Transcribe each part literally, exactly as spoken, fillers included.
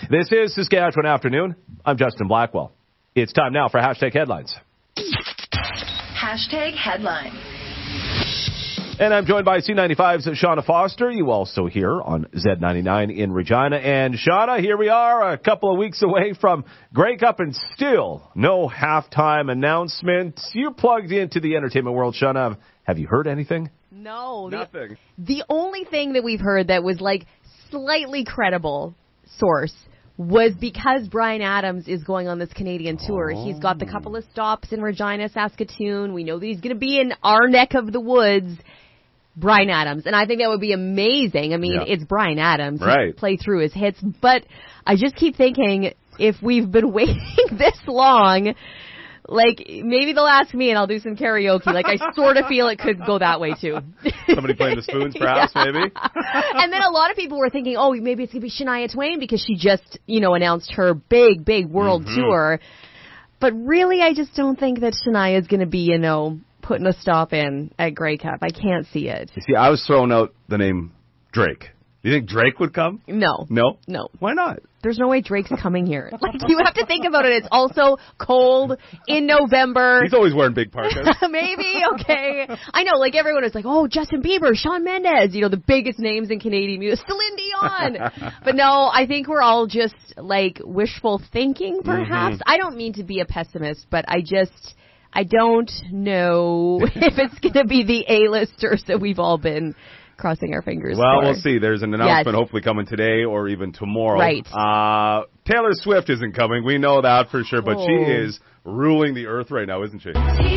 This is Saskatchewan Afternoon. I'm Justin Blackwell. It's time now for Hashtag Headlines. Hashtag Headlines. And I'm joined by C ninety-five's Shauna Foster. You also hear on Z ninety-nine in Regina. And Shauna, here we are a couple of weeks away from Grey Cup and still no halftime announcement. You're plugged into the entertainment world, Shauna. Have you heard anything? No. Nothing. The, the only thing that we've heard that was like slightly credible source was because Bryan Adams is going on this Canadian tour. Oh. He's got the couple of stops in Regina, Saskatoon. We know that he's going to be in our neck of the woods. Bryan Adams. And I think that would be amazing. I mean, yeah. It's Bryan Adams. Right. Play through his hits. But I just keep thinking, if we've been waiting this long, like, maybe they'll ask me and I'll do some karaoke. Like, I sort of feel it could go that way, too. Somebody playing the spoons, perhaps, yeah. maybe? And then a lot of people were thinking, oh, maybe it's going to be Shania Twain because she just, you know, announced her big, big world mm-hmm. tour. But really, I just don't think that Shania is going to be, you know, putting a stop in at Grey Cup. I can't see it. You see, I was throwing out the name Drake. Do you think Drake would come? No. No? No. Why not? There's no way Drake's coming here. Like, you have to think about it. It's also cold in November. He's always wearing big parkas. Maybe, okay. I know, like, everyone is like, oh, Justin Bieber, Shawn Mendes, you know, the biggest names in Canadian music, Celine Dion. But no, I think we're all just, like, wishful thinking, perhaps. Mm-hmm. I don't mean to be a pessimist, but I just... I don't know if it's going to be the A-listers that we've all been crossing our fingers well, for. We'll see. There's an announcement yes. hopefully coming today or even tomorrow. Right. Uh, Taylor Swift isn't coming. We know that for sure. But oh. she is ruling the earth right now, isn't she?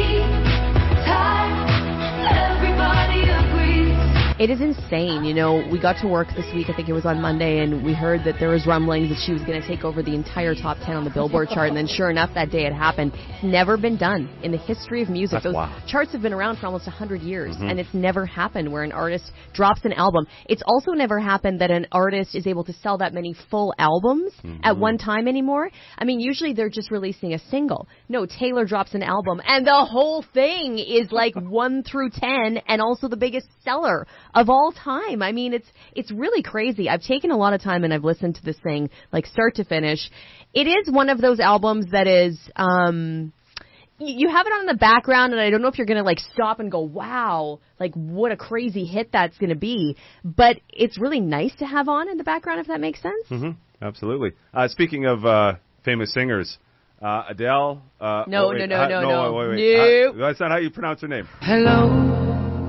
It is insane. You know, we got to work this week, I think it was on Monday, and we heard that there was rumblings that she was going to take over the entire top ten on the Billboard chart, and then sure enough, that day it happened. It's never been done in the history of music. That's Those wild. charts have been around for almost one hundred years, mm-hmm. and it's never happened where an artist drops an album. It's also never happened that an artist is able to sell that many full albums mm-hmm. at one time anymore. I mean, usually they're just releasing a single. No, Taylor drops an album, and the whole thing is like one through ten, and also the biggest seller of all time. I mean, it's it's really crazy. I've taken a lot of time and I've listened to this thing like start to finish. It is one of those albums that is, um, you have it on in the background and I don't know if you're going to like stop and go, wow, like what a crazy hit that's going to be. But it's really nice to have on in the background, if that makes sense. Mm-hmm. Absolutely. Uh, speaking of uh, famous singers, uh, Adele. Uh, no, oh, wait, no, no, uh, no, no, no. Wait, wait, wait. No. Uh, that's not how you pronounce her name. Hello.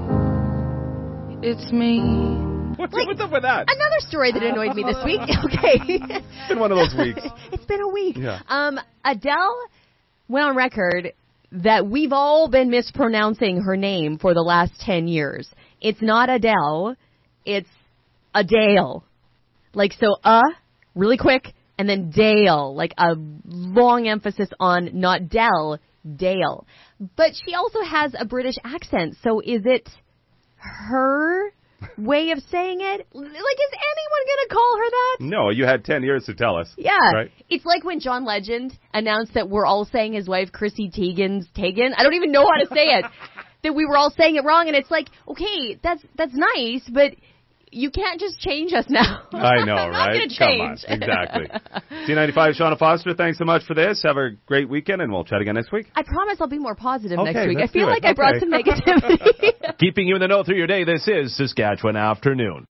It's me. What's, like, what's up with that? Another story that annoyed me this week. Okay. It's been one of those weeks. It's been a week. Yeah. Um, Adele went on record that we've all been mispronouncing her name for the last ten years. It's not Adele. It's Adele. Like, so, uh, really quick, and then Dale. Like a long emphasis on not Del, Dale. But she also has a British accent, so is it her way of saying it? Like, is anyone going to call her that? No, you had ten years to tell us. Yeah. Right? It's like when John Legend announced that we're all saying his wife, Chrissy Teigen's Teigen. I don't even know how to say it. That we were all saying it wrong, and it's like, okay, that's that's nice, but you can't just change us now. I know, I'm right? not gonna change. Come on, exactly. C ninety-five, Shauna Foster, thanks so much for this. Have a great weekend, and we'll chat again next week. I promise I'll be more positive okay, next week. I let's feel do it. like I brought okay. some negativity. Keeping you in the know through your day, this is Saskatchewan Afternoon.